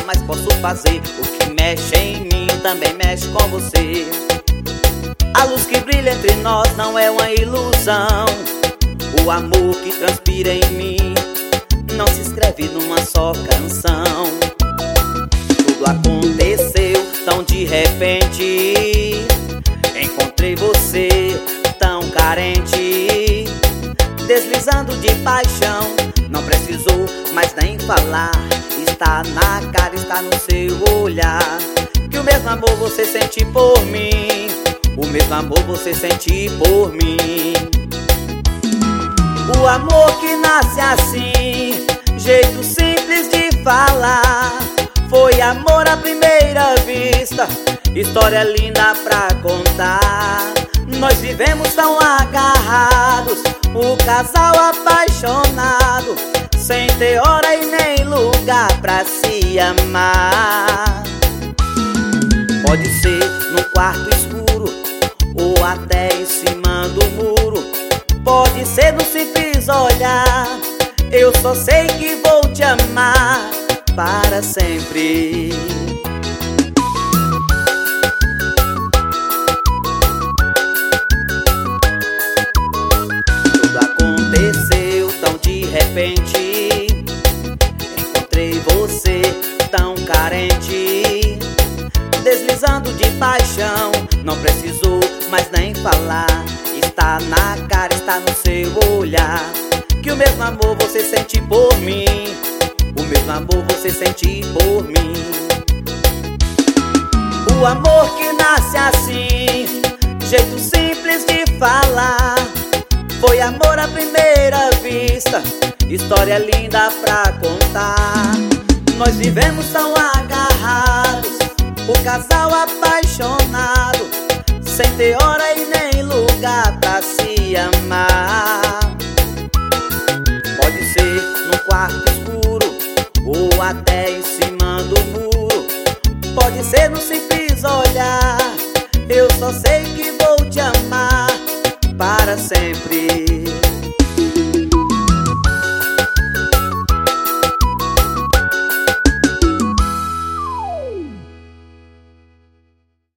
jamais posso fazer. O que mexe em mim também mexe com você. A luz que brilha entre nós não é uma ilusão. O amor que transpira em mim não se escreve numa só canção. Tudo aconteceu tão de repente. Encontrei você tão carente, deslizando de paixão. Não precisou mais nem falar. Está na cara, está no seu olhar. Que o mesmo amor você sente por mim, o mesmo amor você sente por mim. O amor que nasce assim, jeito simples de falar. Foi amor à primeira vista, história linda pra contar. Nós vivemos tão agarrados, o casal apaixonado, sem ter hora e nem lugar pra se amar. Pode ser num quarto escuro ou até em cima do muro. Pode ser num simples olhar. Eu só sei que vou te amar para sempre. Tudo aconteceu tão de repente. Encontrei você tão carente, deslizando de paixão. Não precisou mais nem falar. Está na cara, está no seu olhar. Que o mesmo amor você sente por mim, o mesmo amor você sente por mim. O amor que nasce assim, jeito simples de falar. Foi amor à primeira vista, história linda pra contar. Nós vivemos tão agarrados, o casal apaixonado, sem ter hora e nem lugar pra se amar. Pode ser num quarto escuro ou até em cima do muro. Pode ser num simples olhar. Eu só sei que vou te amar para sempre.